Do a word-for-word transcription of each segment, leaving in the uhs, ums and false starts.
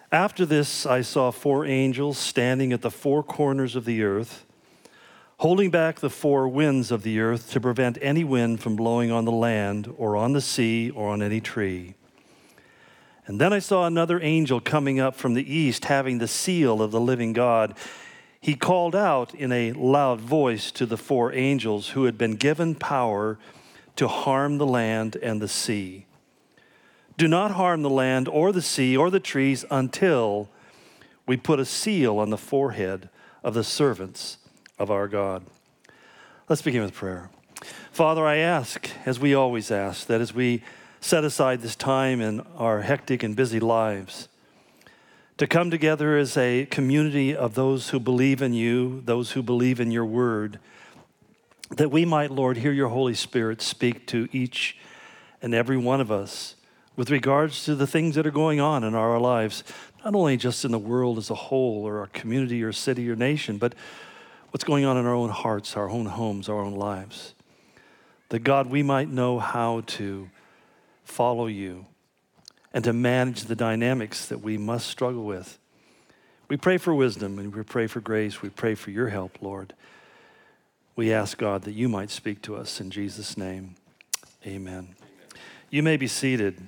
After this, I saw four angels standing at the four corners of the earth, holding back the four winds of the earth to prevent any wind from blowing on the land or on the sea or on any tree. And then I saw another angel coming up from the east, having the seal of the living God. He called out in a loud voice to the four angels who had been given power to harm the land and the sea. Do not harm the land or the sea or the trees until we put a seal on the forehead of the servants of our God. Let's begin with prayer. Father, I ask, as we always ask, that as we set aside this time in our hectic and busy lives, to come together as a community of those who believe in you, those who believe in your word, that we might, Lord, hear your Holy Spirit speak to each and every one of us with regards to the things that are going on in our lives, not only just in the world as a whole or our community or city or nation, but what's going on in our own hearts, our own homes, our own lives. That, God, we might know how to follow you and to manage the dynamics that we must struggle with. We pray for wisdom and we pray for grace. We pray for your help, Lord. We ask, God, that you might speak to us in Jesus' name. Amen. You may be seated.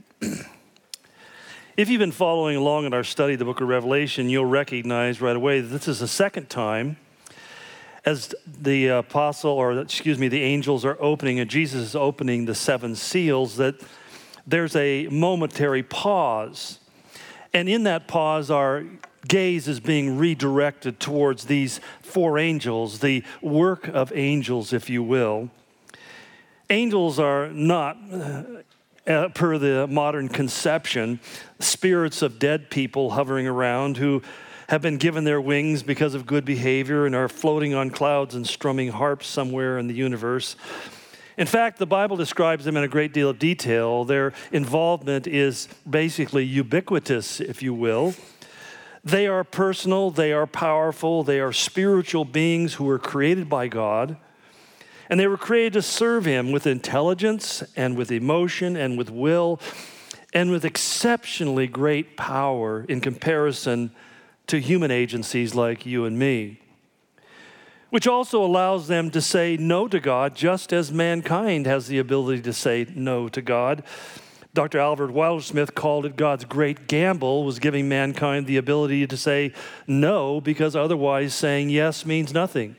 If you've been following along in our study of the book of Revelation, you'll recognize right away that this is the second time as the apostle, or excuse me, the angels are opening and Jesus is opening the seven seals, that there's a momentary pause. And in that pause, our gaze is being redirected towards these four angels, the work of angels, if you will. Angels are not, uh, per the modern conception, spirits of dead people hovering around who have been given their wings because of good behavior and are floating on clouds and strumming harps somewhere in the universe. In fact, the Bible describes them in a great deal of detail. Their involvement is basically ubiquitous, if you will. They are personal, they are powerful, they are spiritual beings who were created by God. And they were created to serve him with intelligence and with emotion and with will and with exceptionally great power in comparison to human agencies like you and me, which also allows them to say no to God just as mankind has the ability to say no to God. Doctor Albert Wildersmith called it God's great gamble, was giving mankind the ability to say no because otherwise saying yes means nothing.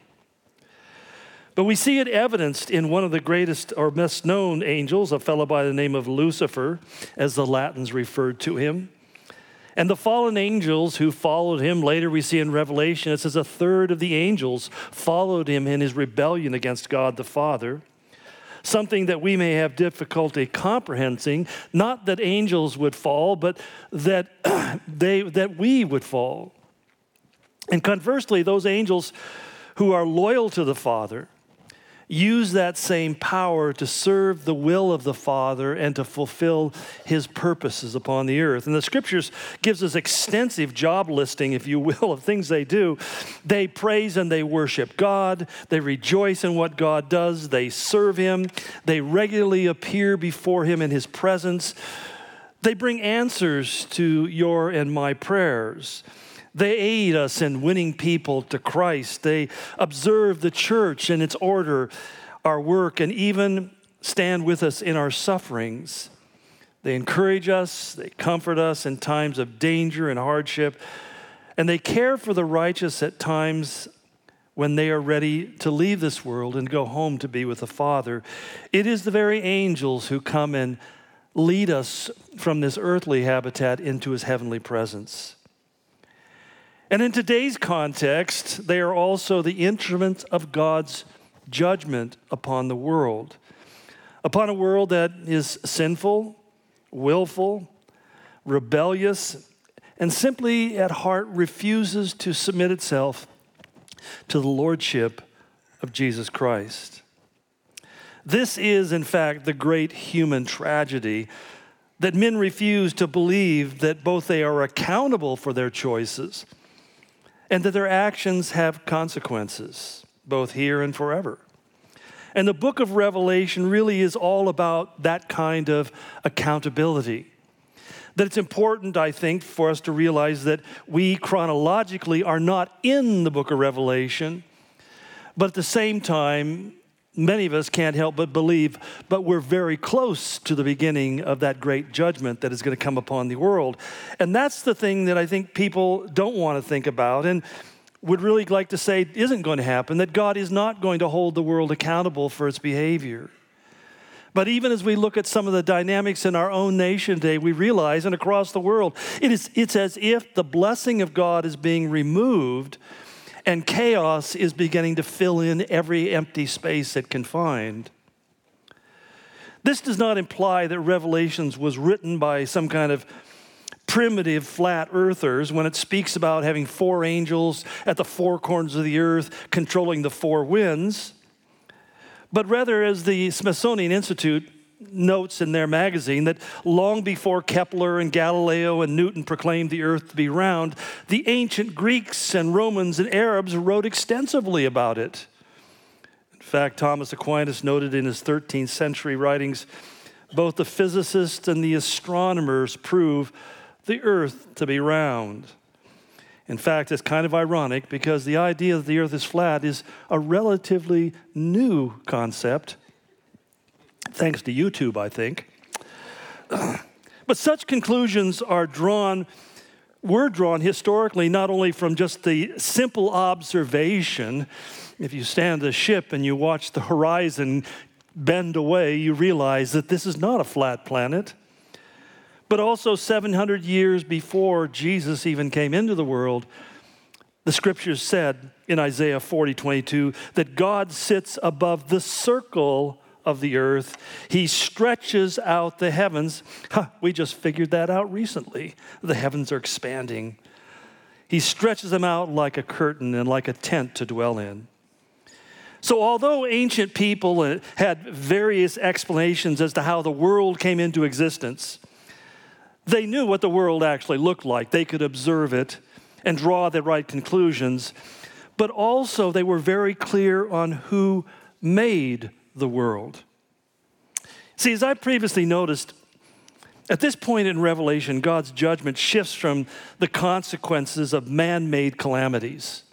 But we see it evidenced in one of the greatest or best known angels, a fellow by the name of Lucifer, as the Latins referred to him. And the fallen angels who followed him, later we see in Revelation, it says a third of the angels followed him in his rebellion against God the Father. Something that we may have difficulty comprehending, not that angels would fall, but that they that we would fall. And conversely, those angels who are loyal to the Father use that same power to serve the will of the Father and to fulfill his purposes upon the earth. And the scriptures gives us extensive job listing, if you will, of things they do. They praise and they worship God. They rejoice in what God does. They serve him. They regularly appear before him in his presence. They bring answers to your and my prayers. They aid us in winning people to Christ. They observe the church and its order, our work, and even stand with us in our sufferings. They encourage us, they comfort us in times of danger and hardship, and they care for the righteous at times when they are ready to leave this world and go home to be with the Father. It is the very angels who come and lead us from this earthly habitat into his heavenly presence. And in today's context, they are also the instruments of God's judgment upon the world, upon a world that is sinful, willful, rebellious, and simply at heart refuses to submit itself to the lordship of Jesus Christ. This is, in fact, the great human tragedy, that men refuse to believe that both they are accountable for their choices and that their actions have consequences, both here and forever. And the book of Revelation really is all about that kind of accountability. that it's important, I think, for us to realize that we chronologically are not in the book of Revelation, but at the same time, many of us can't help but believe, but we're very close to the beginning of that great judgment that is going to come upon the world. And that's the thing that I think people don't want to think about and would really like to say isn't going to happen, that God is not going to hold the world accountable for its behavior. But even as we look at some of the dynamics in our own nation today, we realize, and across the world, it is, it's as if the blessing of God is being removed and chaos is beginning to fill in every empty space it can find. This does not imply that Revelations was written by some kind of primitive flat earthers when it speaks about having four angels at the four corners of the earth controlling the four winds. But rather, as the Smithsonian Institute notes in their magazine, that long before Kepler and Galileo and Newton proclaimed the earth to be round, the ancient Greeks and Romans and Arabs wrote extensively about it. In fact, Thomas Aquinas noted in his thirteenth century writings, both the physicists and the astronomers prove the earth to be round. In fact, it's kind of ironic because the idea that the earth is flat is a relatively new concept, thanks to YouTube, I think. But such conclusions are drawn, were drawn historically not only from just the simple observation. If you stand a ship and you watch the horizon bend away, you realize that this is not a flat planet. But also seven hundred years before Jesus even came into the world, the scriptures said in Isaiah forty twenty-two that God sits above the circle of the earth. He stretches out the heavens. Huh, we just figured that out recently. The heavens are expanding. He stretches them out like a curtain and like a tent to dwell in. So although ancient people had various explanations as to how the world came into existence, they knew what the world actually looked like. They could observe it and draw the right conclusions. But also they were very clear on who made the world. See, as I previously noticed, at this point in Revelation, God's judgment shifts from the consequences of man-made calamities.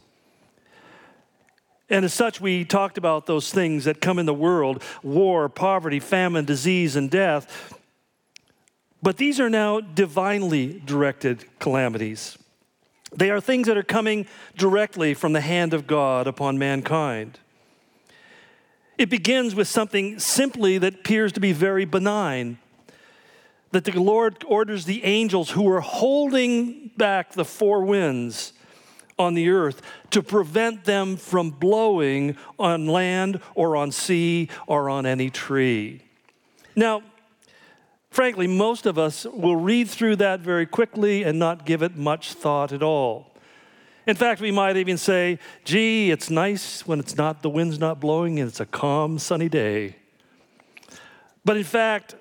And as such, we talked about those things that come in the world: war, poverty, famine, disease, and death. But these are now divinely directed calamities. They are things that are coming directly from the hand of God upon mankind. It begins with something simply that appears to be very benign, that the Lord orders the angels who are holding back the four winds on the earth to prevent them from blowing on land or on sea or on any tree. Now, frankly, most of us will read through that very quickly and not give it much thought at all. In fact, we might even say, gee, it's nice when it's not, the wind's not blowing and it's a calm, sunny day. But in fact,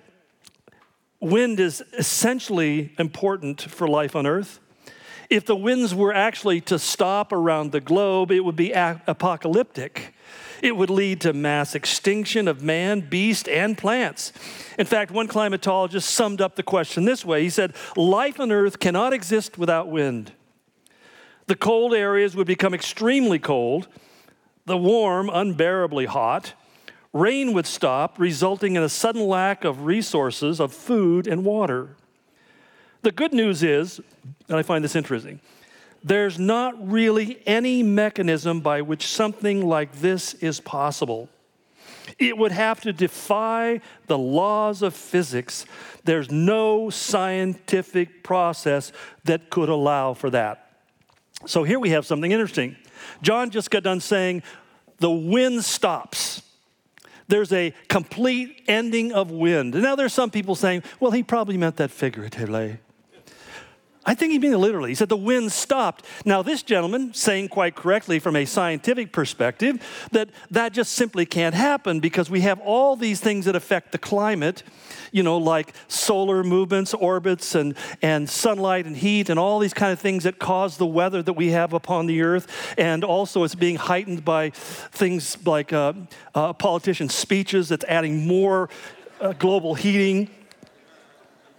wind is essentially important for life on earth. If the winds were actually to stop around the globe, it would be ap- apocalyptic. It would lead to mass extinction of man, beast, and plants. In fact, one climatologist summed up the question this way. He said, life on earth cannot exist without wind. The cold areas would become extremely cold, the warm unbearably hot. Rain would stop, resulting in a sudden lack of resources of food and water. The good news is, and I find this interesting, there's not really any mechanism by which something like this is possible. It would have to defy the laws of physics. There's no scientific process that could allow for that. So here we have something interesting. John just got done saying, the wind stops. There's a complete ending of wind. And now there's some people saying, well, he probably meant that figuratively. I think he meant it literally. He said the wind stopped. Now this gentleman, saying quite correctly from a scientific perspective, that that just simply can't happen because we have all these things that affect the climate, you know, like solar movements, orbits, and, and sunlight and heat and all these kind of things that cause the weather that we have upon the earth. And also it's being heightened by things like uh, uh, politicians' speeches that's adding more uh, global heating.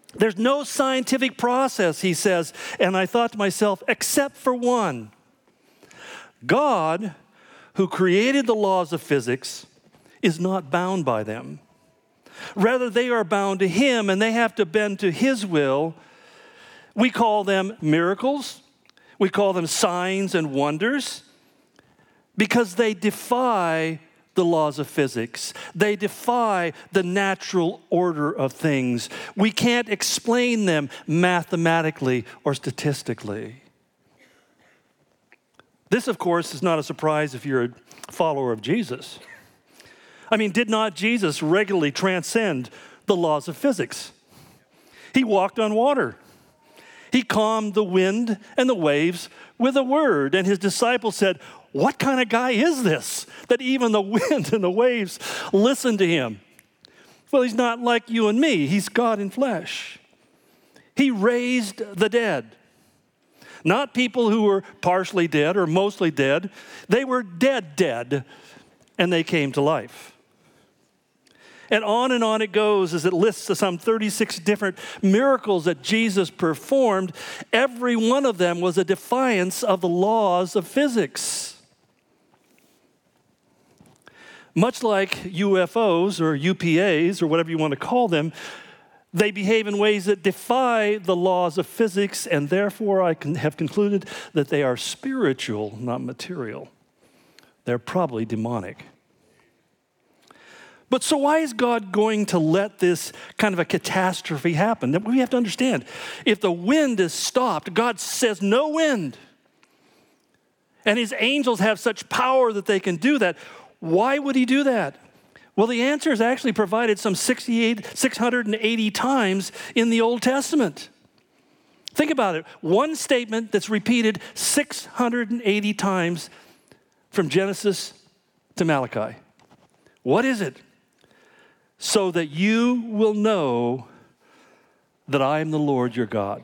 There's no scientific process, he says. And I thought to myself, except for one. God, who created the laws of physics, is not bound by them. Rather, they are bound to him, and they have to bend to his will. We call them miracles. We call them signs and wonders because they defy the laws of physics. They defy the natural order of things. We can't explain them mathematically or statistically. This, of course, is not a surprise if you're a follower of Jesus. I mean, did not Jesus regularly transcend the laws of physics? He walked on water. He calmed the wind and the waves with a word. And his disciples said, what kind of guy is this that even the wind and the waves listen to him? Well, he's not like you and me. He's God in flesh. He raised the dead. Not people who were partially dead or mostly dead. They were dead, dead, and they came to life. And on and on it goes as it lists some thirty-six different miracles that Jesus performed. Every one of them was a defiance of the laws of physics. Much like U F Os or U P As or whatever you want to call them, they behave in ways that defy the laws of physics, and therefore I can have concluded that they are spiritual, not material. They're probably demonic. But so why is God going to let this kind of a catastrophe happen? We have to understand, if the wind is stopped, God says no wind, and his angels have such power that they can do that, why would he do that? Well, the answer is actually provided some sixty-eight, six hundred eighty times in the Old Testament. Think about it. One statement that's repeated six hundred eighty times from Genesis to Malachi. What is it? So that you will know that I am the Lord your God.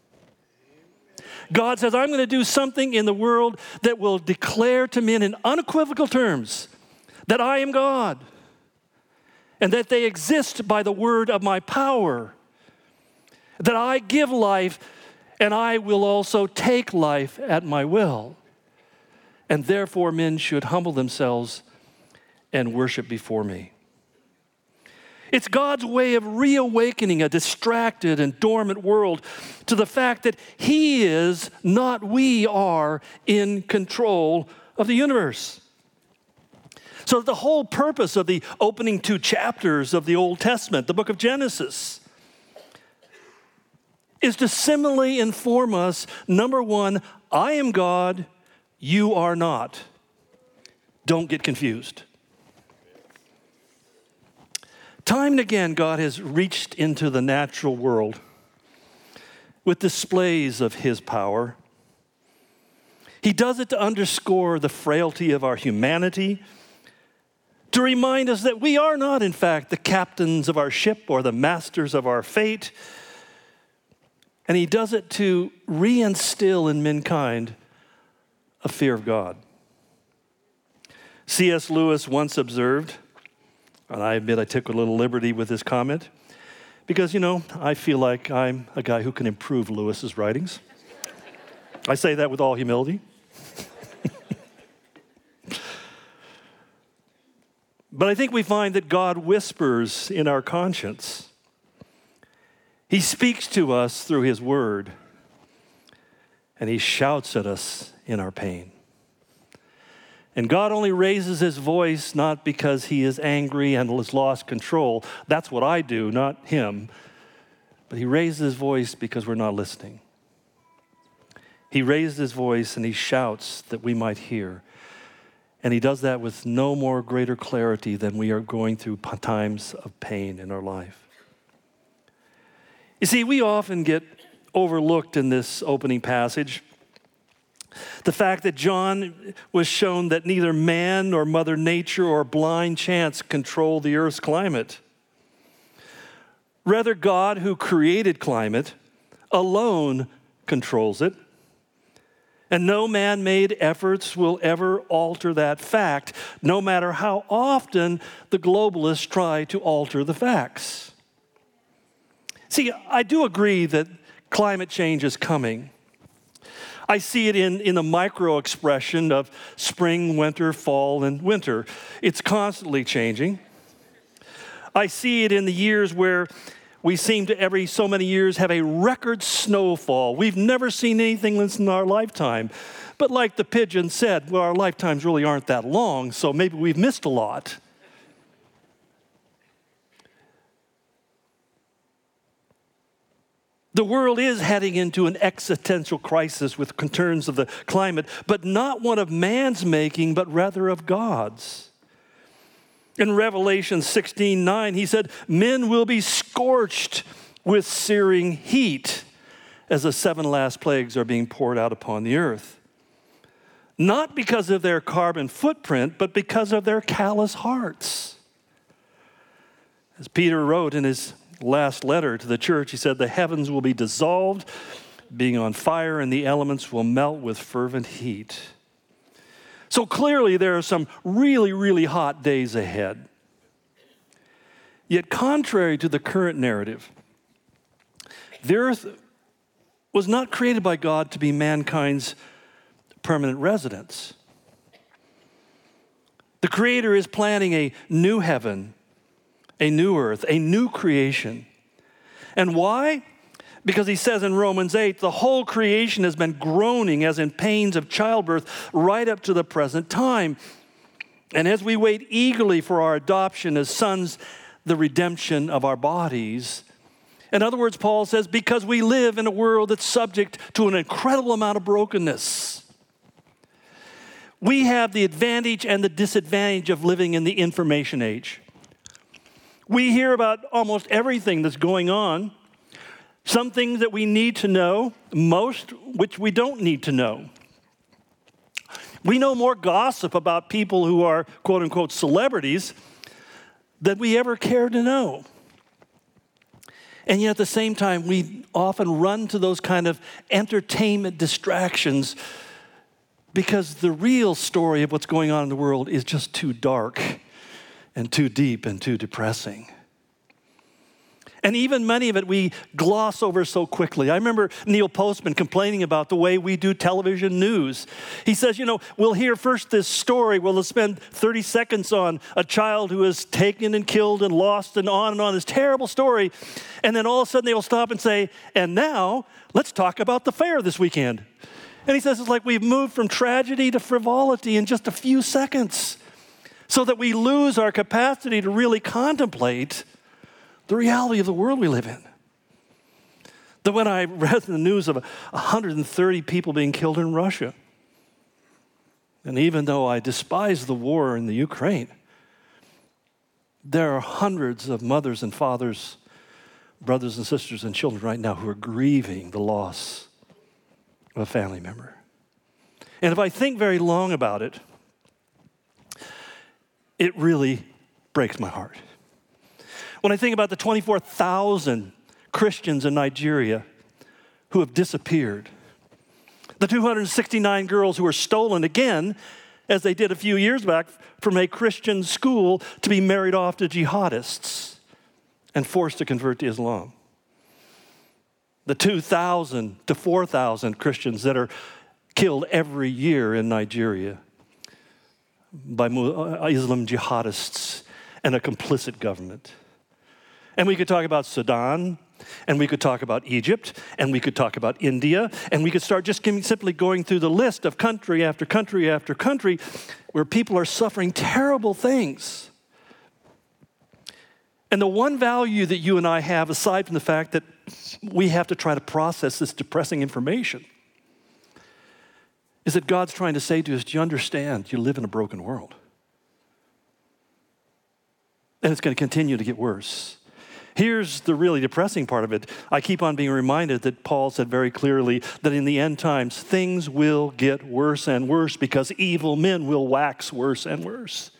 God says, I'm going to do something in the world that will declare to men in unequivocal terms that I am God and that they exist by the word of my power, that I give life and I will also take life at my will. And therefore men should humble themselves and worship before me. It's God's way of reawakening a distracted and dormant world to the fact that he is, not we are, in control of the universe. So the whole purpose of the opening two chapters of the Old Testament, the book of Genesis, is to similarly inform us, number one, I am God, you are not. Don't get confused. Time and again, God has reached into the natural world with displays of his power. He does it to underscore the frailty of our humanity, to remind us that we are not, in fact, the captains of our ship or the masters of our fate. And he does it to reinstill in mankind a fear of God. C S Lewis once observed, and I admit I took a little liberty with this comment, because, you know, I feel like I'm a guy who can improve Lewis's writings. I say that with all humility. But I think we find that God whispers in our conscience. He speaks to us through his word, and he shouts at us in our pain. And God only raises his voice not because he is angry and has lost control. That's what I do, not him. But he raises his voice because we're not listening. He raises his voice and he shouts that we might hear. And he does that with no more greater clarity than we are going through times of pain in our life. You see, we often get overlooked in this opening passage. The fact that John was shown that neither man nor Mother Nature or blind chance control the earth's climate. Rather, God, who created climate, alone controls it. And no man-made efforts will ever alter that fact, no matter how often the globalists try to alter the facts. See, I do agree that climate change is coming. I see it in, in the micro expression of spring, winter, fall, and winter. It's constantly changing. I see it in the years where we seem to every so many years have a record snowfall. We've never seen anything like this in our lifetime. But like the pigeon said, well, our lifetimes really aren't that long, so maybe we've missed a lot. The world is heading into an existential crisis with concerns of the climate, but not one of man's making, but rather of God's. In Revelation sixteen nine, he said, men will be scorched with searing heat as the seven last plagues are being poured out upon the earth. Not because of their carbon footprint, but because of their callous hearts. As Peter wrote in his last letter to the church, he said, the heavens will be dissolved, being on fire, and the elements will melt with fervent heat. So clearly there are some really, really hot days ahead. Yet contrary to the current narrative, the earth was not created by God to be mankind's permanent residence. The Creator is planning a new heaven, a new earth, a new creation. And why? Because he says in Romans eight, the whole creation has been groaning as in pains of childbirth right up to the present time. And as we wait eagerly for our adoption as sons, the redemption of our bodies. In other words, Paul says, because we live in a world that's subject to an incredible amount of brokenness. We have the advantage and the disadvantage of living in the information age. We hear about almost everything that's going on. Some things that we need to know, most which we don't need to know. We know more gossip about people who are quote unquote celebrities than we ever care to know. And yet at the same time, we often run to those kind of entertainment distractions because the real story of what's going on in the world is just too dark and too deep and too depressing. And even many of it we gloss over so quickly. I remember Neil Postman complaining about the way we do television news. He says, you know, we'll hear first this story, we'll spend thirty seconds on a child who is taken and killed and lost and on and on, this terrible story. And then all of a sudden they will stop and say, and now let's talk about the fair this weekend. And he says it's like we've moved from tragedy to frivolity in just a few seconds, so that we lose our capacity to really contemplate the reality of the world we live in. That when I read the news of one hundred thirty people being killed in Russia, and even though I despise the war in the Ukraine, there are hundreds of mothers and fathers, brothers and sisters and children right now who are grieving the loss of a family member. And if I think very long about it, it really breaks my heart. When I think about the twenty-four thousand Christians in Nigeria who have disappeared, the two hundred sixty-nine girls who were stolen again, as they did a few years back, from a Christian school to be married off to jihadists and forced to convert to Islam. The two thousand to four thousand Christians that are killed every year in Nigeria by Islam jihadists and a complicit government. And we could talk about Sudan, and we could talk about Egypt, and we could talk about India, and we could start just simply going through the list of country after country after country where people are suffering terrible things. And the one value that you and I have, aside from the fact that we have to try to process this depressing information, is that God's trying to say to us, do you understand you live in a broken world? And it's going to continue to get worse. Here's the really depressing part of it. I keep on being reminded that Paul said very clearly that in the end times, things will get worse and worse because evil men will wax worse and worse.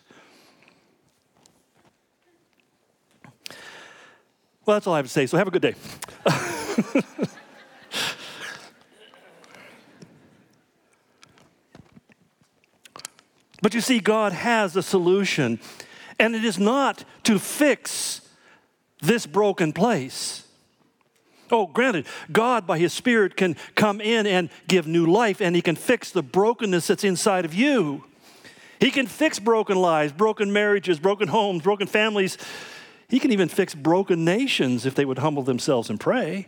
Well, that's all I have to say, so have a good day. But you see, God has a solution, and it is not to fix this broken place. Oh, granted, God by his Spirit can come in and give new life, and he can fix the brokenness that's inside of you. He can fix broken lives, broken marriages, broken homes, broken families. He can even fix broken nations if they would humble themselves and pray.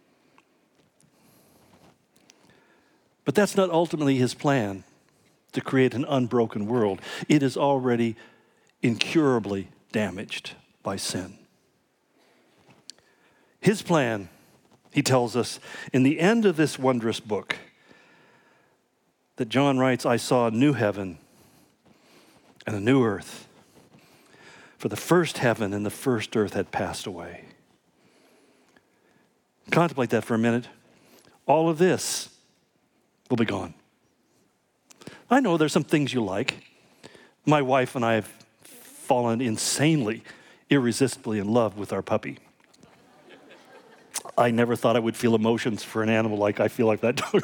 But that's not ultimately his plan, to create an unbroken world. It is already incurably damaged by sin. His plan, he tells us in the end of this wondrous book, that John writes, I saw a new heaven and a new earth. For the first heaven and the first earth had passed away. Contemplate that for a minute. All of this will be gone. I know there's some things you like. My wife and I have fallen insanely, irresistibly in love with our puppy. I never thought I would feel emotions for an animal like I feel like that dog.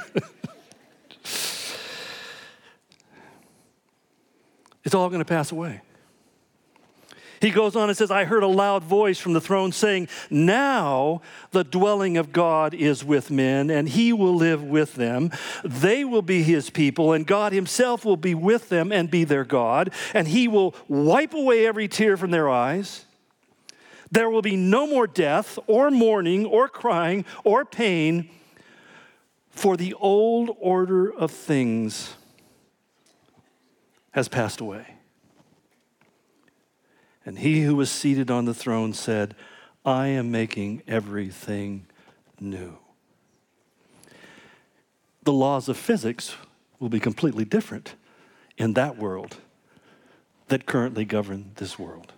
It's all going to pass away. He goes on and says, I heard a loud voice from the throne saying, now the dwelling of God is with men, and he will live with them. They will be his people, and God himself will be with them and be their God, and he will wipe away every tear from their eyes. There will be no more death or mourning or crying or pain, for the old order of things has passed away. And he who was seated on the throne said, I am making everything new. The laws of physics will be completely different in that world that currently govern this world.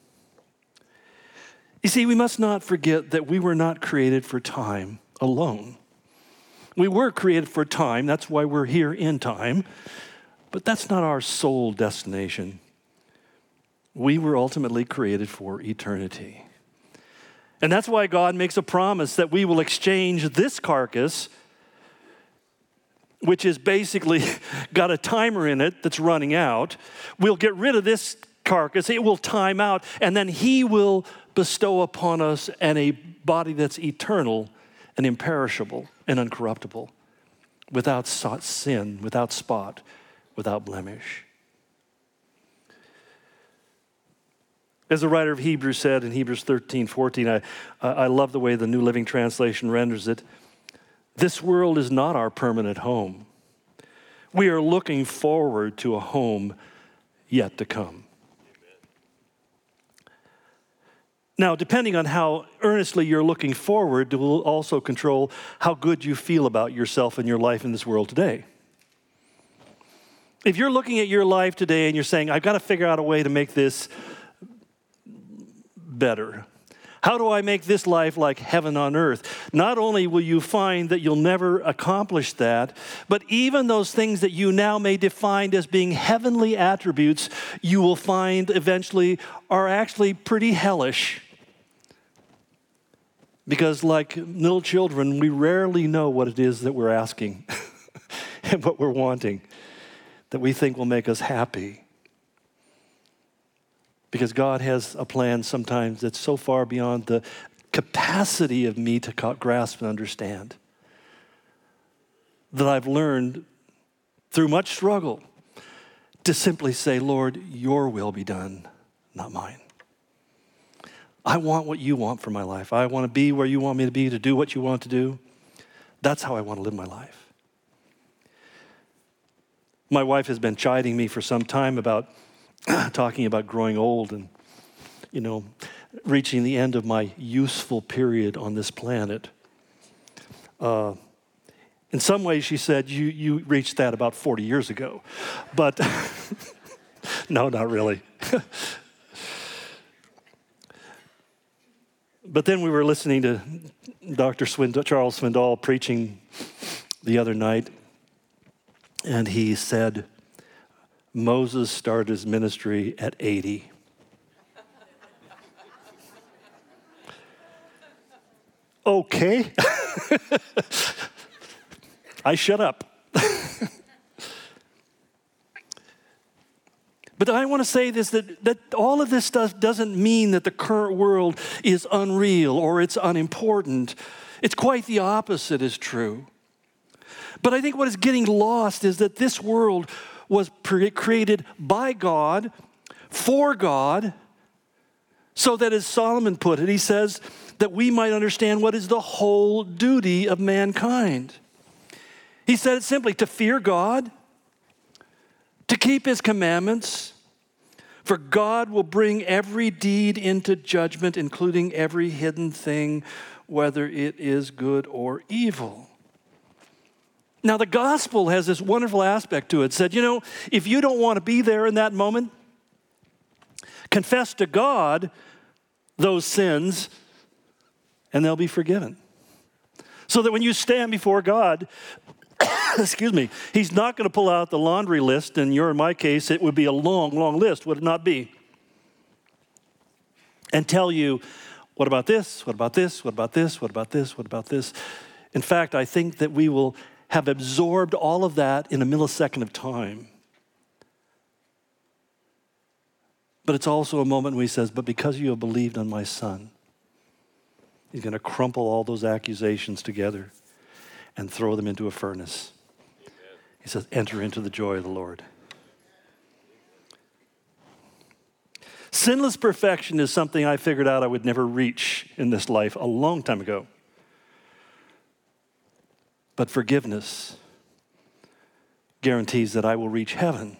You see, we must not forget that we were not created for time alone. We were created for time. That's why we're here in time. But that's not our sole destination. We were ultimately created for eternity. And that's why God makes a promise that we will exchange this carcass, which is basically got a timer in it that's running out. We'll get rid of this carcass, it will time out, and then he will bestow upon us and a body that's eternal and imperishable and uncorruptible, without sin, without spot, without blemish. As the writer of Hebrews said in Hebrews thirteen fourteen, I, I love the way the New Living Translation renders it. This world is not our permanent home. We are looking forward to a home yet to come. Now, depending on how earnestly you're looking forward, it will also control how good you feel about yourself and your life in this world today. If you're looking at your life today and you're saying, I've got to figure out a way to make this better. How do I make this life like heaven on earth? Not only will you find that you'll never accomplish that, but even those things that you now may define as being heavenly attributes, you will find eventually are actually pretty hellish. Because like little children, we rarely know what it is that we're asking and what we're wanting that we think will make us happy. Because God has a plan sometimes that's so far beyond the capacity of me to grasp and understand that I've learned through much struggle to simply say, Lord, your will be done, not mine. I want what you want for my life. I want to be where you want me to be, to do what you want to do. That's how I want to live my life. My wife has been chiding me for some time about talking about growing old and, you know, reaching the end of my useful period on this planet. Uh, in some ways, she said, you, you reached that about forty years ago. But no, not really. But then we were listening to Doctor Swindoll, Charles Swindoll preaching the other night, and he said, Moses started his ministry at eighty. Okay. I shut up. But I want to say this, that, that all of this stuff doesn't mean that the current world is unreal or it's unimportant. It's quite the opposite is true. But I think what is getting lost is that this world was pre- created by God, for God, so that as Solomon put it, he says that we might understand what is the whole duty of mankind. He said it simply, to fear God, to keep his commandments, for God will bring every deed into judgment, including every hidden thing, whether it is good or evil. Now, the gospel has this wonderful aspect to it. It said, you know, if you don't want to be there in that moment, confess to God those sins, and they'll be forgiven. So that when you stand before God, excuse me, he's not going to pull out the laundry list, and you're in my case, it would be a long, long list, would it not be? And tell you, what about this? What about this? What about this? What about this? What about this? In fact, I think that we will have absorbed all of that in a millisecond of time. But it's also a moment when he says, but because you have believed on my son, he's going to crumple all those accusations together and throw them into a furnace. Amen. He says, enter into the joy of the Lord. Sinless perfection is something I figured out I would never reach in this life a long time ago. But forgiveness guarantees that I will reach heaven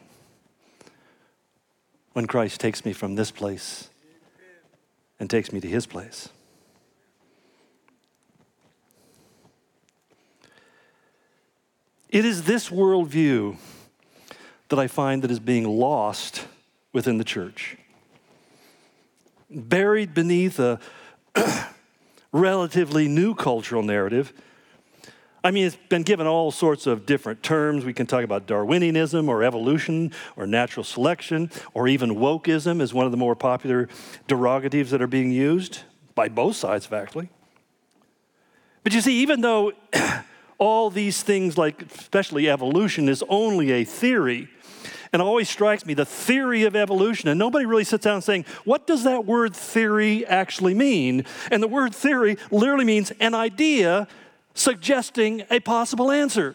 when Christ takes me from this place and takes me to his place. It is this worldview that I find that is being lost within the church. Buried beneath a relatively new cultural narrative. I mean, it's been given all sorts of different terms. We can talk about Darwinianism or evolution or natural selection or even wokeism is one of the more popular derogatives that are being used by both sides, actually. But you see, even though all these things, like especially evolution, is only a theory, and it always strikes me, the theory of evolution, and nobody really sits down saying, what does that word theory actually mean? And the word theory literally means an idea suggesting a possible answer.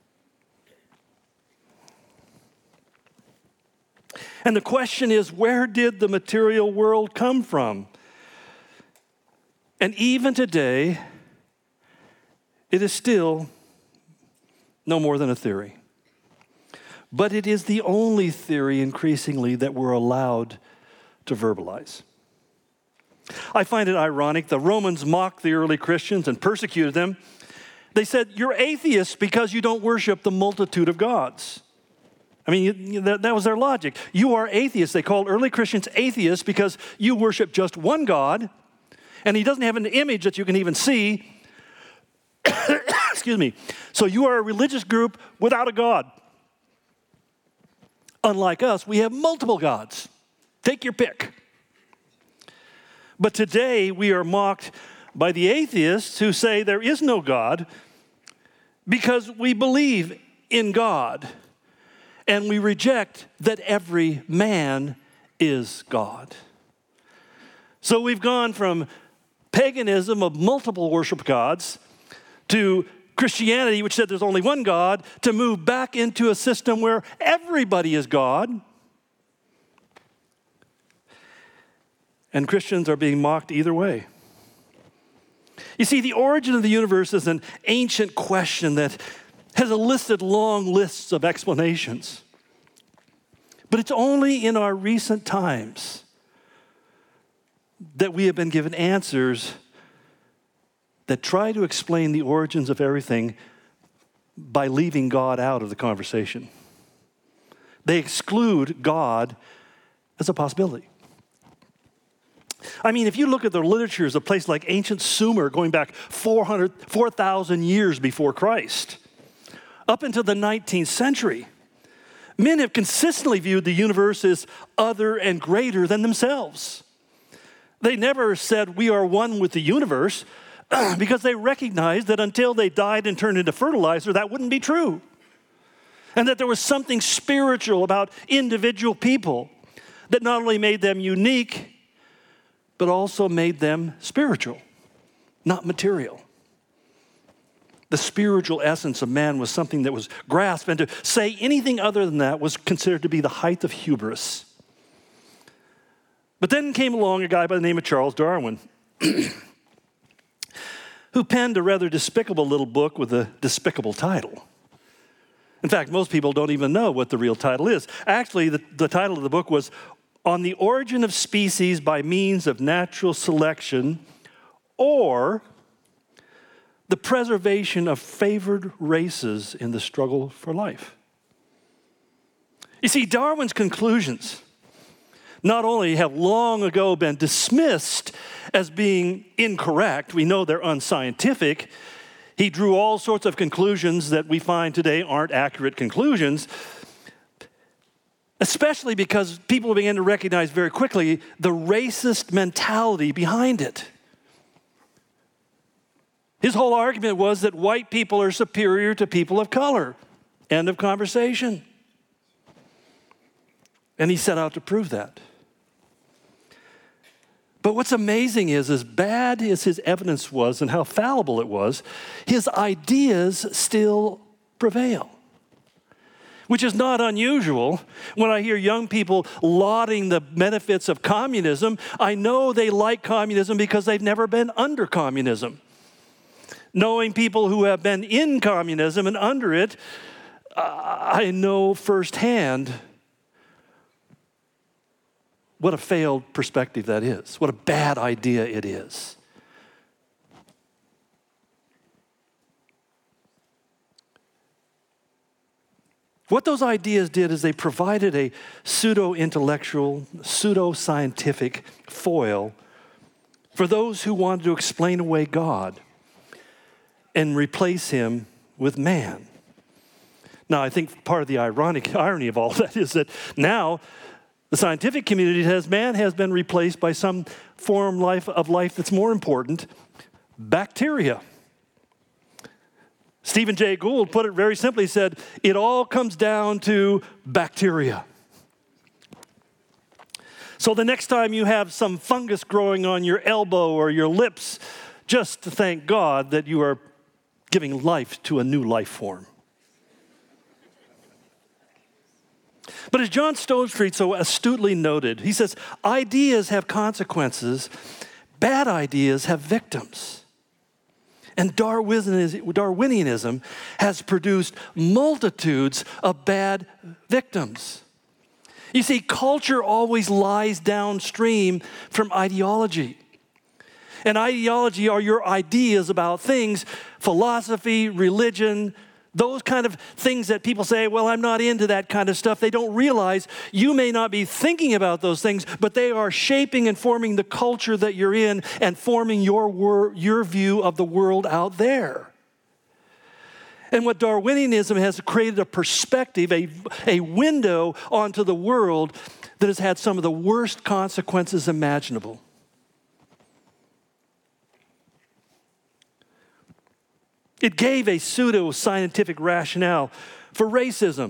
And the question is, where did the material world come from? And even today, it is still no more than a theory. But it is the only theory increasingly that we're allowed to verbalize. I find it ironic. The Romans mocked the early Christians and persecuted them. They said, you're atheists because you don't worship the multitude of gods. I mean, you, that, that was their logic. You are atheists. They called early Christians atheists because you worship just one God, and he doesn't have an image that you can even see. Excuse me. So you are a religious group without a God. Unlike us, we have multiple gods. Take your pick. But today we are mocked by the atheists who say there is no God because we believe in God and we reject that every man is God. So we've gone from paganism of multiple worship gods to Christianity, which said there's only one God, to move back into a system where everybody is God. And Christians are being mocked either way. You see, the origin of the universe is an ancient question that has elicited long lists of explanations. But it's only in our recent times that we have been given answers that try to explain the origins of everything by leaving God out of the conversation. They exclude God as a possibility. I mean, if you look at the literatures of places like ancient Sumer going back four hundred, four thousand years before Christ, up into the nineteenth century, men have consistently viewed the universe as other and greater than themselves. They never said we are one with the universe because they recognized that until they died and turned into fertilizer, that wouldn't be true. and that there was something spiritual about individual people that not only made them unique, but also made them spiritual, not material. The spiritual essence of man was something that was grasped, and to say anything other than that was considered to be the height of hubris. But then came along a guy by the name of Charles Darwin, who penned a rather despicable little book with a despicable title. In fact, most people don't even know what the real title is. Actually, the, the title of the book was On the Origin of Species by Means of Natural Selection, or the Preservation of Favored Races in the Struggle for Life. You see, Darwin's conclusions not only have long ago been dismissed as being incorrect, we know they're unscientific. He drew all sorts of conclusions that we find today aren't accurate conclusions, especially because people began to recognize very quickly the racist mentality behind it. His whole argument was that white people are superior to people of color. End of conversation. And he set out to prove that. But what's amazing is, as bad as his evidence was and how fallible it was, his ideas still prevail. Which is not unusual. When I hear young people lauding the benefits of communism, I know they like communism because they've never been under communism. Knowing people who have been in communism and under it, I know firsthand what a failed perspective that is, what a bad idea it is. What those ideas did is they provided a pseudo-intellectual, pseudo-scientific foil for those who wanted to explain away God and replace him with man. Now, I think part of the ironic irony of all that is that now the scientific community says man has been replaced by some form life of life that's more important, bacteria. Stephen Jay Gould put it very simply, said, it all comes down to bacteria. So the next time you have some fungus growing on your elbow or your lips, just to thank God that you are giving life to a new life form. But as John Stonestreet so astutely noted, he says, ideas have consequences, bad ideas have victims. And Darwinianism has produced multitudes of bad victims. You see, culture always lies downstream from ideology. And ideology are your ideas about things, philosophy, religion, those kind of things that people say, well, I'm not into that kind of stuff. They don't realize you may not be thinking about those things, but they are shaping and forming the culture that you're in and forming your wor- your view of the world out there. And what Darwinianism has created a perspective, a, a window onto the world that has had some of the worst consequences imaginable. It gave a pseudo-scientific rationale for racism,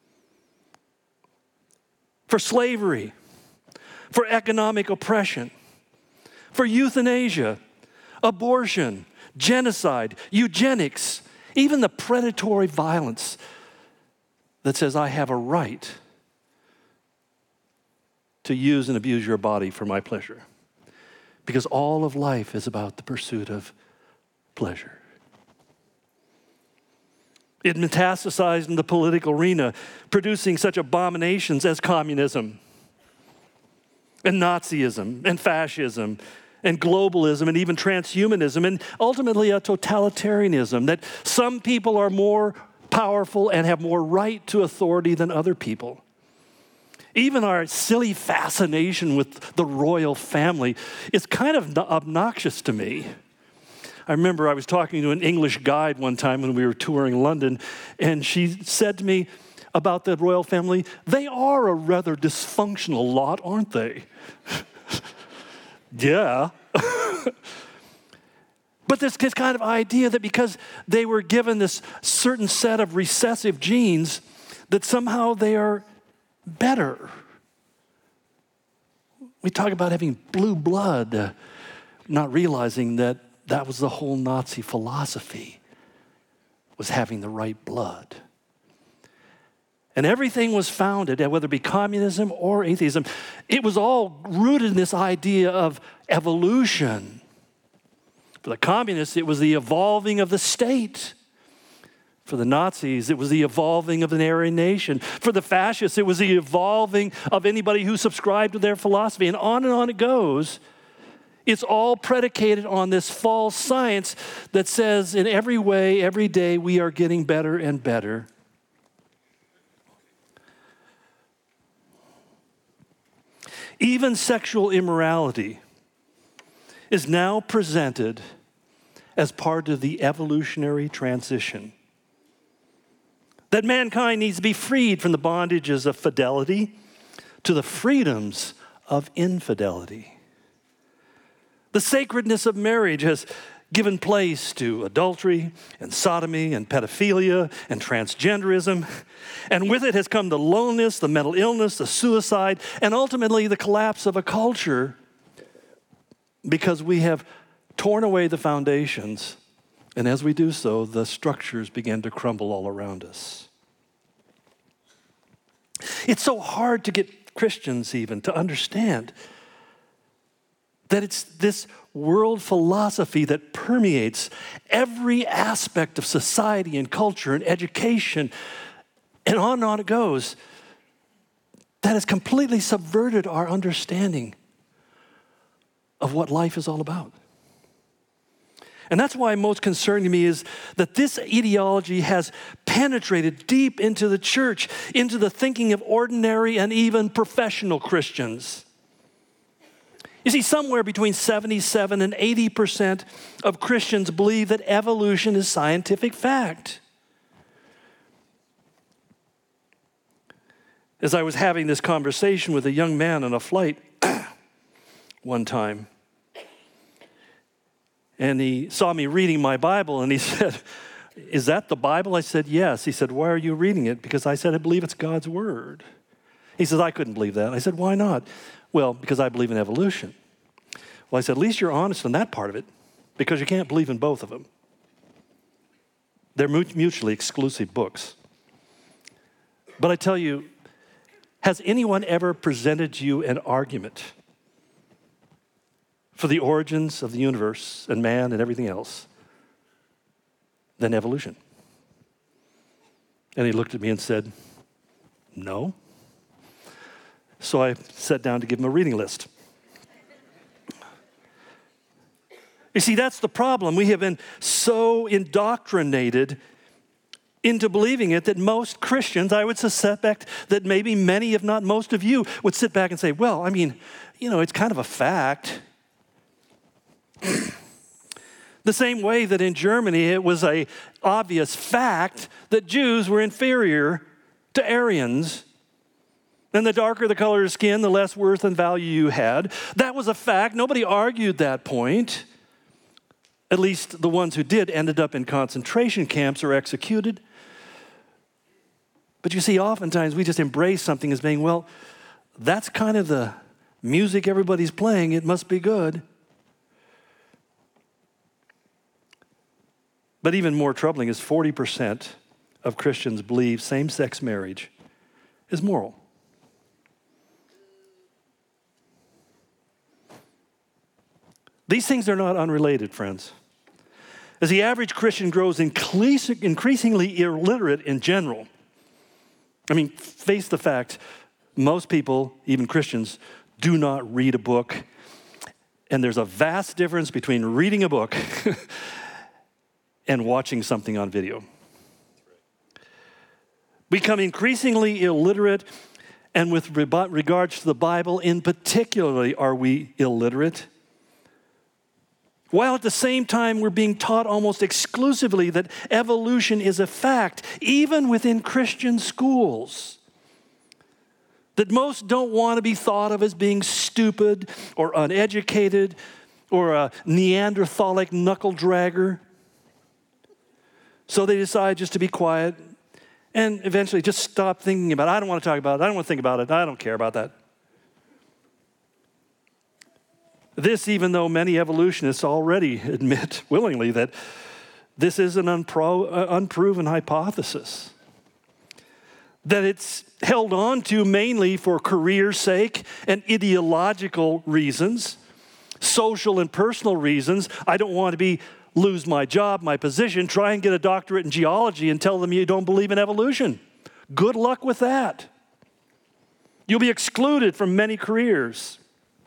for slavery, for economic oppression, for euthanasia, abortion, genocide, eugenics, even the predatory violence that says I have a right to use and abuse your body for my pleasure. Because all of life is about the pursuit of pleasure. It metastasized in the political arena, producing such abominations as communism and Nazism and fascism and globalism and even transhumanism and ultimately a totalitarianism, that some people are more powerful and have more right to authority than other people. Even our silly fascination with the royal family is kind of obnoxious to me. I remember I was talking to an English guide one time when we were touring London, and she said to me about the royal family, they are a rather dysfunctional lot, aren't they? Yeah. But this, this kind of idea that because they were given this certain set of recessive genes, that somehow they are better. We talk about having blue blood, uh, not realizing that that was the whole Nazi philosophy, was having the right blood. And everything was founded, whether it be communism or atheism, it was all rooted in this idea of evolution. For the communists, it was the evolving of the state. For the Nazis, it was the evolving of an Aryan nation. For the fascists, it was the evolving of anybody who subscribed to their philosophy. And on and on it goes. It's all predicated on this false science that says in every way, every day, we are getting better and better. Even sexual immorality is now presented as part of the evolutionary transition. That mankind needs to be freed from the bondages of fidelity to the freedoms of infidelity. The sacredness of marriage has given place to adultery and sodomy and pedophilia and transgenderism. And with it has come the loneliness, the mental illness, the suicide, and ultimately the collapse of a culture because we have torn away the foundations. And as we do so, the structures begin to crumble all around us. It's so hard to get Christians even to understand that it's this world philosophy that permeates every aspect of society and culture and education, and on and on it goes, that has completely subverted our understanding of what life is all about. And that's why most concerning to me is that this ideology has penetrated deep into the church, into the thinking of ordinary and even professional Christians. You see, somewhere between seventy-seven and eighty percent of Christians believe that evolution is scientific fact. As I was having this conversation with a young man on a flight one time, and he saw me reading my Bible, and he said, "Is that the Bible?" I said, "Yes." He said, "Why are you reading it?" Because I said, "I believe it's God's word." He says, "I couldn't believe that." I said, "Why not?" "Well, because I believe in evolution." Well, I said, "At least you're honest on that part of it, because you can't believe in both of them. They're mutually exclusive books." But I tell you, has anyone ever presented you an argument for the origins of the universe and man and everything else than evolution? And he looked at me and said, "No." So I sat down to give him a reading list. You see, that's the problem. We have been so indoctrinated into believing it that most Christians, I would suspect that maybe many, if not most of you, would sit back and say, "Well, I mean, you know, it's kind of a fact." The same way that in Germany it was an obvious fact that Jews were inferior to Aryans. And the darker the color of skin, the less worth and value you had. That was a fact. Nobody argued that point. At least the ones who did ended up in concentration camps or executed. But you see, oftentimes we just embrace something as being, well, that's kind of the music everybody's playing. It must be good. But even more troubling is forty percent of Christians believe same-sex marriage is moral. These things are not unrelated, friends. As the average Christian grows increasingly illiterate in general, I mean, face the fact, most people, even Christians, do not read a book. And there's a vast difference between reading a book and watching something on video. Become increasingly illiterate, and with regards to the Bible in particular, are we illiterate? While at the same time we're being taught almost exclusively that evolution is a fact, even within Christian schools. That most don't want to be thought of as being stupid or uneducated or a Neanderthalic knuckle dragger. So they decide just to be quiet And eventually just stop thinking about it. I don't want to talk about it. I don't want to think about it. I don't care about that. This, even though many evolutionists already admit willingly that this is an unpro- uh, unproven hypothesis, that it's held on to mainly for career sake and ideological reasons, social and personal reasons. I don't want to be lose my job, my position, try and get a doctorate in geology and tell them you don't believe in evolution. Good luck with that. You'll be excluded from many careers.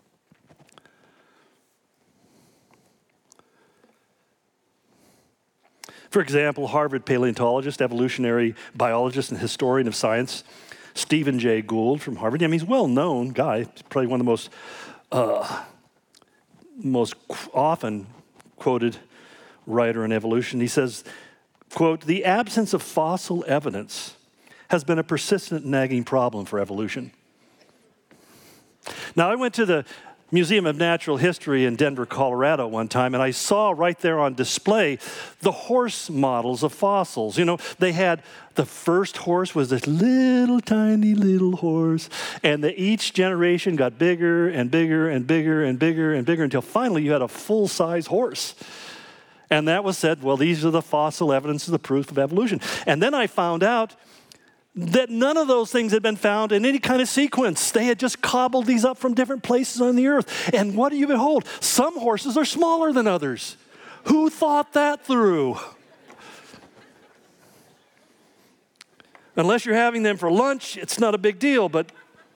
For example, Harvard paleontologist, evolutionary biologist, and historian of science, Stephen Jay Gould from Harvard. I mean, he's a well-known guy. He's probably one of the most, uh, most often quoted writer on evolution. He says, quote, "The absence of fossil evidence has been a persistent nagging problem for evolution." Now, I went to the Museum of Natural History in Denver, Colorado one time, and I saw right there on display the horse models of fossils. You know, they had the first horse was this little tiny little horse, and the, each generation got bigger and bigger and bigger and bigger and bigger until finally you had a full-size horse. And that was said, well, these are the fossil evidence of the proof of evolution. And then I found out that none of those things had been found in any kind of sequence. They had just cobbled these up from different places on the earth. And what do you behold? Some horses are smaller than others. Who thought that through? Unless you're having them for lunch, it's not a big deal, but...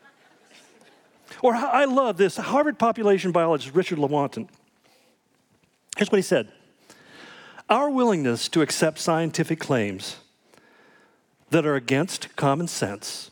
Or I love this. Harvard population biologist Richard Lewontin. Here's what he said. Our willingness to accept scientific claims that are against common sense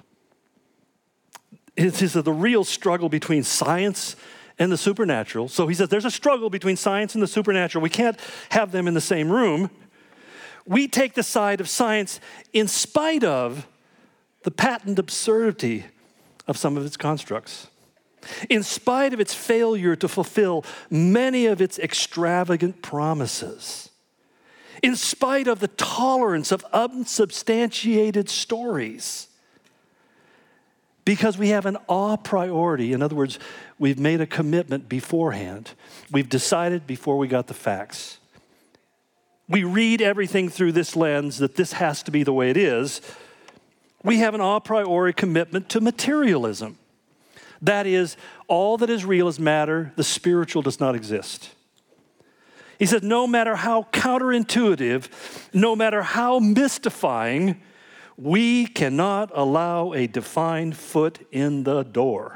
is, is the real struggle between science and the supernatural. So he says there's a struggle between science and the supernatural. We can't have them in the same room. We take the side of science in spite of the patent absurdity of some of its constructs, in spite of its failure to fulfill many of its extravagant promises, in spite of the tolerance of unsubstantiated stories, because we have an a priori. In other words, we've made a commitment beforehand. We've decided before we got the facts. We read everything through this lens that this has to be the way it is. We have an a priori commitment to materialism. That is, all that is real is matter. The spiritual does not exist. He said, no matter how counterintuitive, no matter how mystifying, we cannot allow a defined foot in the door.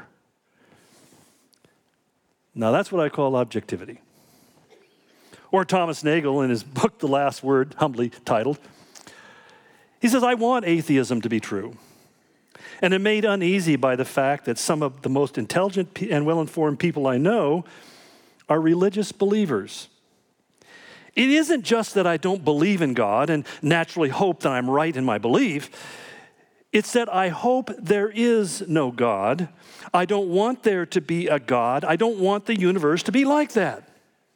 Now, that's what I call objectivity. Or Thomas Nagel, in his book, The Last Word, humbly titled, he says, I want atheism to be true. And I'm made uneasy by the fact that some of the most intelligent and well-informed people I know are religious believers. It isn't just that I don't believe in God and naturally hope that I'm right in my belief. It's that I hope there is no God. I don't want there to be a God. I don't want the universe to be like that.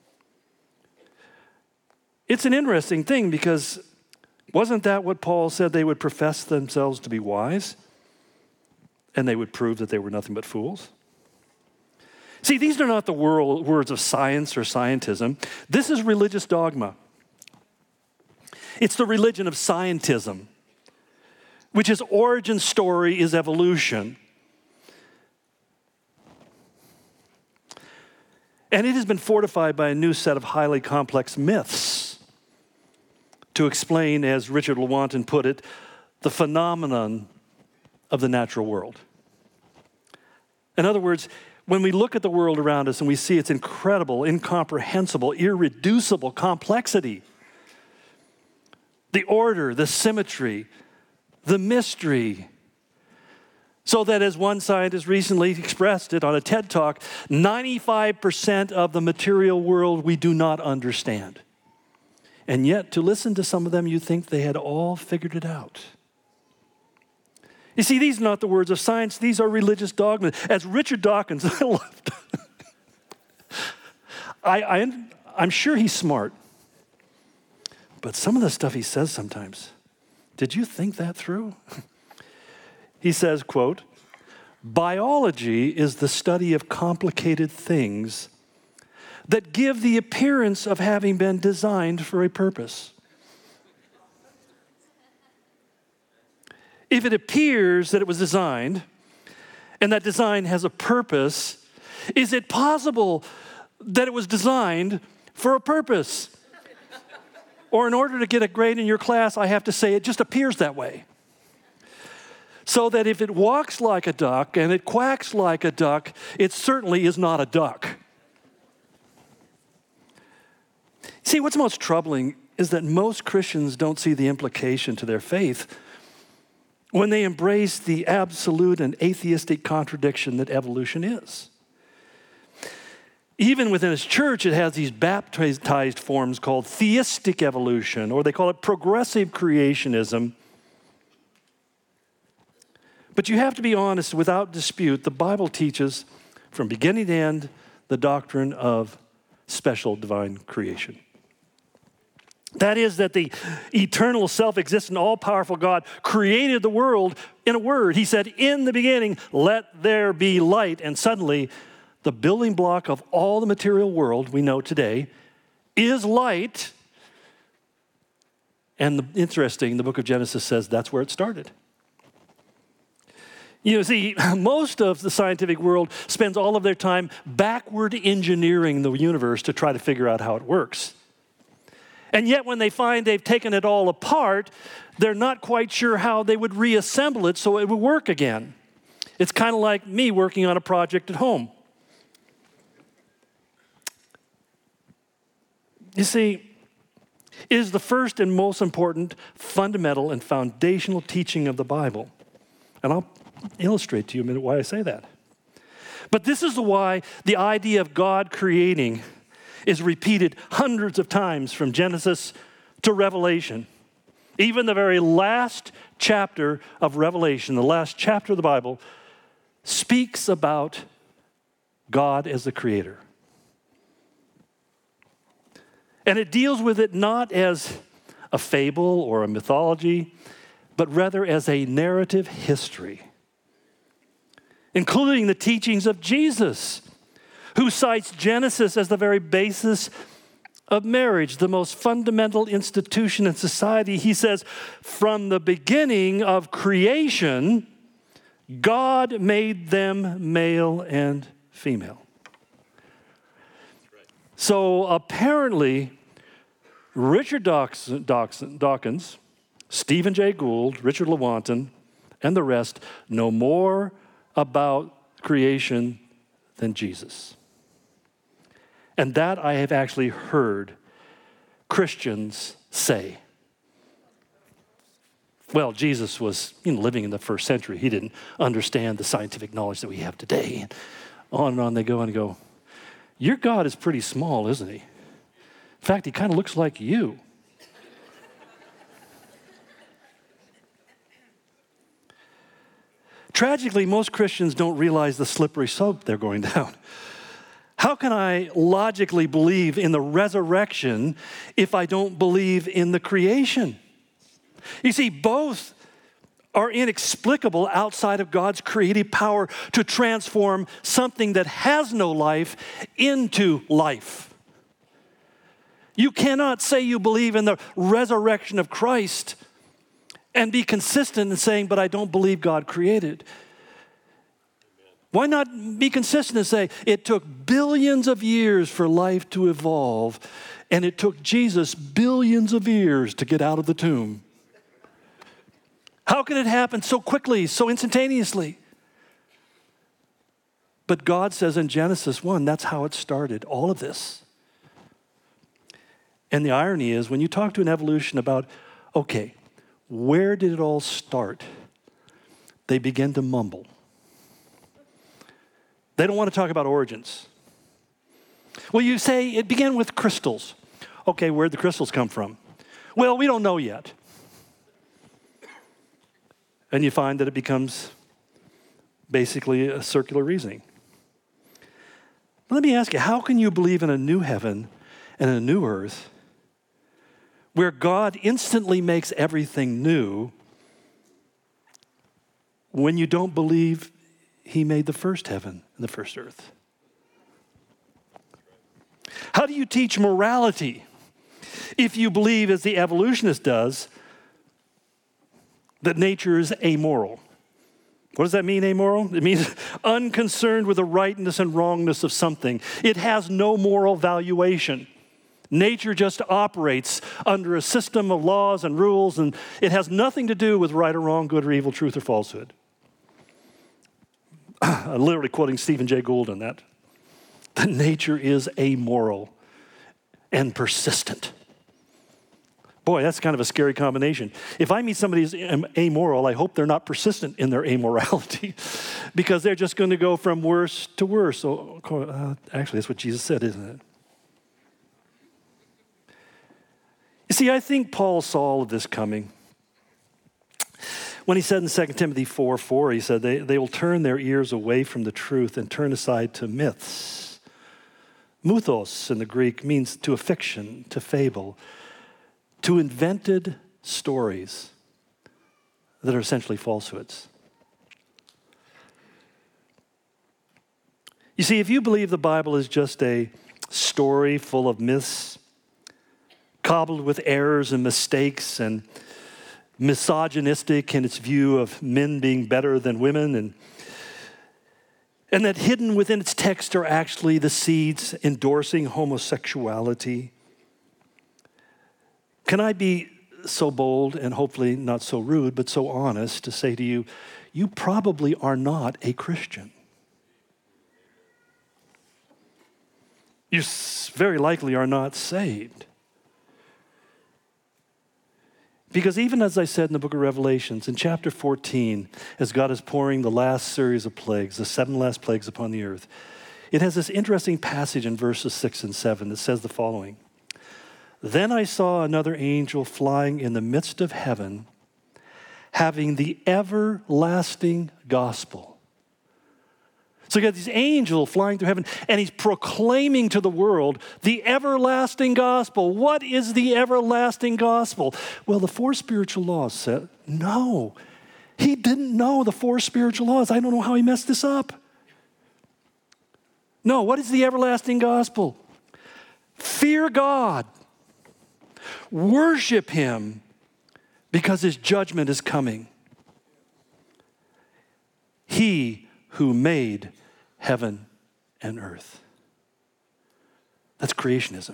It's an interesting thing because wasn't that what Paul said? They would profess themselves to be wise and they would prove that they were nothing but fools? See, these are not the world, words of science or scientism. This is religious dogma. It's the religion of scientism, which its origin story is evolution. And it has been fortified by a new set of highly complex myths to explain, as Richard Lewontin put it, the phenomenon of the natural world. In other words, when we look at the world around us and we see its incredible, incomprehensible, irreducible complexity, the order, the symmetry, the mystery, so that as one scientist recently expressed it on a TED Talk, ninety-five percent of the material world we do not understand. And yet, to listen to some of them, you think they had all figured it out. You see, these are not the words of science. These are religious dogmas. As Richard Dawkins, I loved, I, I, I'm sure he's smart. But some of the stuff he says sometimes Did you think that through? He says, quote, biology is the study of complicated things that give the appearance of having been designed for a purpose. If it appears that it was designed, and that design has a purpose, is it possible that it was designed for a purpose? Or in order to get a grade in your class, I have to say it just appears that way. So that if it walks like a duck and it quacks like a duck, it certainly is not a duck. See, what's most troubling is that most Christians don't see the implication to their faith when they embrace the absolute and atheistic contradiction that evolution is. Even within its church, it has these baptized forms called theistic evolution, or they call it progressive creationism. But you have to be honest, without dispute, the Bible teaches from beginning to end the doctrine of special divine creation. That is, that the eternal, self-existent, all-powerful God created the world in a word. He said, in the beginning, let there be light. And suddenly, the building block of all the material world we know today is light. And the, interesting, the book of Genesis says that's where it started. You see, most of the scientific world spends all of their time backward engineering the universe to try to figure out how it works. And yet when they find they've taken it all apart, they're not quite sure how they would reassemble it so it would work again. It's kind of like me working on a project at home. You see, it is the first and most important fundamental and foundational teaching of the Bible. And I'll illustrate to you in a minute why I say that. But this is why the idea of God creating is repeated hundreds of times from Genesis to Revelation. Even the very last chapter of Revelation, the last chapter of the Bible, speaks about God as the creator. And it deals with it not as a fable or a mythology, but rather as a narrative history, including the teachings of Jesus, who cites Genesis as the very basis of marriage, the most fundamental institution in society. He says, from the beginning of creation, God made them male and female. So apparently, Richard Dawkins, Stephen Jay Gould, Richard Lewontin, and the rest know more about creation than Jesus. And that I have actually heard Christians say. Well, Jesus was you know, living in the first century. He didn't understand the scientific knowledge that we have today. And on and on they go and go, your God is pretty small, isn't he? In fact, he kind of looks like you. Tragically, most Christians don't realize the slippery slope they're going down. How can I logically believe in the resurrection if I don't believe in the creation? You see, both are inexplicable outside of God's creative power to transform something that has no life into life. You cannot say you believe in the resurrection of Christ and be consistent in saying, but I don't believe God created. Why not be consistent and say, it took billions of years for life to evolve, and it took Jesus billions of years to get out of the tomb? How can it happen so quickly, so instantaneously? But God says in Genesis one, that's how it started, all of this. And the irony is, when you talk to an evolution about, okay, where did it all start? They begin to mumble. They don't want to talk about origins. Well, you say it began with crystals. Okay, where'd the crystals come from? Well, we don't know yet. And you find that it becomes basically a circular reasoning. But let me ask you, how can you believe in a new heaven and a new earth where God instantly makes everything new when you don't believe he made the first heaven and the first earth? How do you teach morality if you believe, as the evolutionist does, that nature is amoral? What does that mean, amoral? It means unconcerned with the rightness and wrongness of something. It has no moral valuation. Nature just operates under a system of laws and rules, and it has nothing to do with right or wrong, good or evil, truth or falsehood. I'm literally quoting Stephen Jay Gould on that. That nature is amoral and persistent. Boy, that's kind of a scary combination. If I meet somebody who's amoral, I hope they're not persistent in their amorality because they're just going to go from worse to worse. So, uh, actually, that's what Jesus said, isn't it? You see, I think Paul saw all of this coming. When he said in Second Timothy four four, he said, they, they will turn their ears away from the truth and turn aside to myths. Mythos in the Greek means to a fiction, to fable, to invented stories that are essentially falsehoods. You see, if you believe the Bible is just a story full of myths, cobbled with errors and mistakes and misogynistic in its view of men being better than women, and, and that hidden within its text are actually the seeds endorsing homosexuality, can I be so bold and hopefully not so rude, but so honest to say to you, you probably are not a Christian. You very likely are not saved. Because even as I said in the book of Revelations, in chapter fourteen, as God is pouring the last series of plagues, the seven last plagues upon the earth, it has this interesting passage in verses six and seven that says the following. Then I saw another angel flying in the midst of heaven, having the everlasting gospel. So you got this angel flying through heaven, and he's proclaiming to the world the everlasting gospel. What is the everlasting gospel? Well, the four spiritual laws said, no, he didn't know the four spiritual laws. I don't know how he messed this up. No, what is the everlasting gospel? Fear God. Worship him because his judgment is coming. He who made heaven and earth. That's creationism.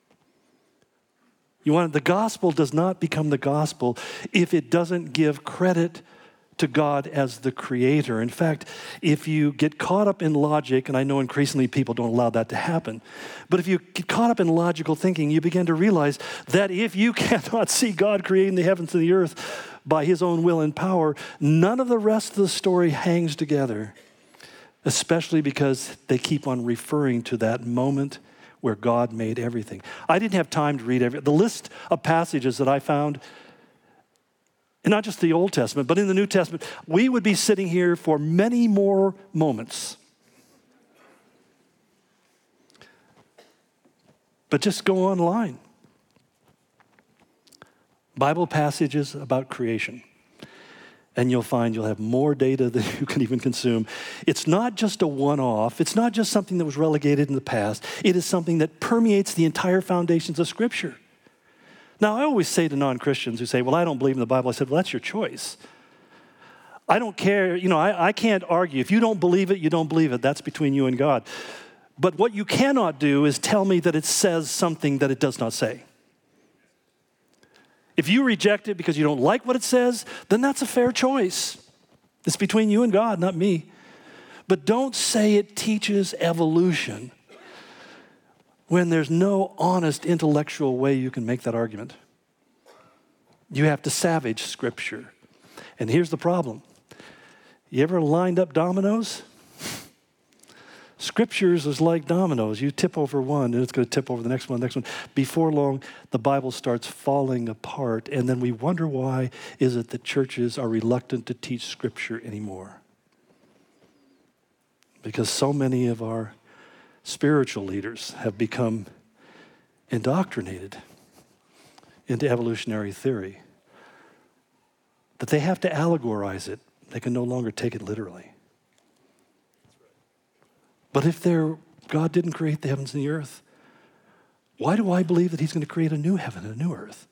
You want the gospel does not become the gospel if it doesn't give credit to God as the creator. In fact, if you get caught up in logic, and I know increasingly people don't allow that to happen, but if you get caught up in logical thinking, you begin to realize that if you cannot see God creating the heavens and the earth by his own will and power, none of the rest of the story hangs together, especially because they keep on referring to that moment where God made everything. I didn't have time to read every, the list of passages that I found. And not just the Old Testament, but in the New Testament, we would be sitting here for many more moments. But just go online. Bible passages about creation. And you'll find you'll have more data than you can even consume. It's not just a one-off. It's not just something that was relegated in the past. It is something that permeates the entire foundations of Scripture. Now, I always say to non-Christians who say, well, I don't believe in the Bible, I said, well, that's your choice. I don't care, you know, I, I can't argue. If you don't believe it, you don't believe it. That's between you and God. But what you cannot do is tell me that it says something that it does not say. If you reject it because you don't like what it says, then that's a fair choice. It's between you and God, not me. But don't say it teaches evolution when there's no honest intellectual way you can make that argument. You have to savage Scripture. And here's the problem. You ever lined up dominoes? Scriptures is like dominoes. You tip over one, and it's going to tip over the next one, the next one. Before long, the Bible starts falling apart, and then we wonder why is it that churches are reluctant to teach Scripture anymore? Because so many of our spiritual leaders have become indoctrinated into evolutionary theory, that they have to allegorize it. They can no longer take it literally. But if they're, God didn't create the heavens and the earth, why do I believe that he's going to create a new heaven and a new earth?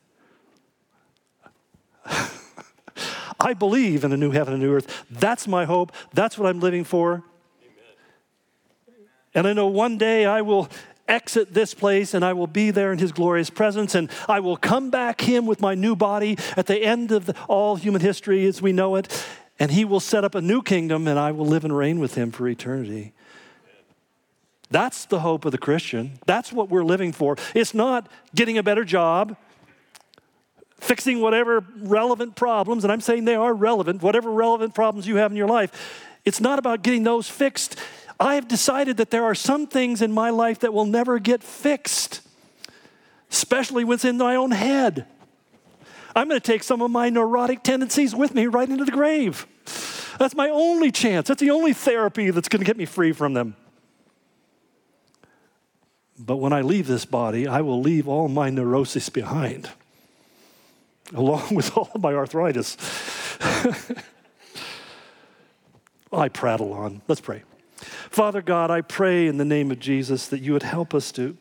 I believe in a new heaven and a new earth. That's my hope. That's what I'm living for. Amen. And I know one day I will exit this place and I will be there in his glorious presence, and I will come back him with my new body at the end of the, all human history as we know it, and he will set up a new kingdom and I will live and reign with him for eternity. That's the hope of the Christian. That's what we're living for. It's not getting a better job, fixing whatever relevant problems, and I'm saying they are relevant, whatever relevant problems you have in your life. It's not about getting those fixed. I have decided that there are some things in my life that will never get fixed, especially when it's in my own head. I'm going to take some of my neurotic tendencies with me right into the grave. That's my only chance. That's the only therapy that's going to get me free from them. But when I leave this body, I will leave all my neurosis behind, along with all of my arthritis. I prattle on. Let's pray. Father God, I pray in the name of Jesus that you would help us to,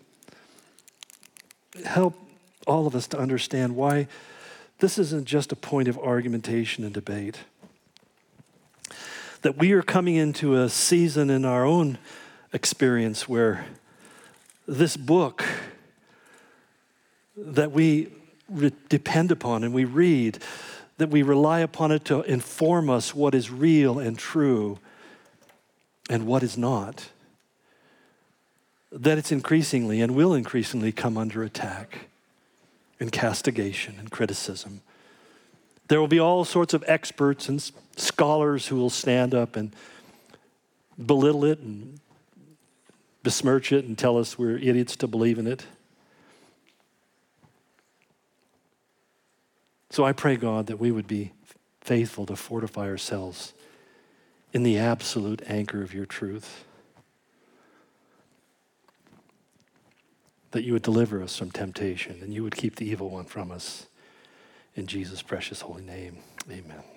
help all of us to understand why this isn't just a point of argumentation and debate. That we are coming into a season in our own experience where this book that we re- depend upon and we read, that we rely upon it to inform us what is real and true and what is not, that it's increasingly and will increasingly come under attack and castigation and criticism. There will be all sorts of experts and scholars who will stand up and belittle it and besmirch it and tell us we're idiots to believe in it. So I pray, God, that we would be faithful to fortify ourselves in the absolute anchor of your truth. That you would deliver us from temptation and you would keep the evil one from us. In Jesus' precious holy name, amen.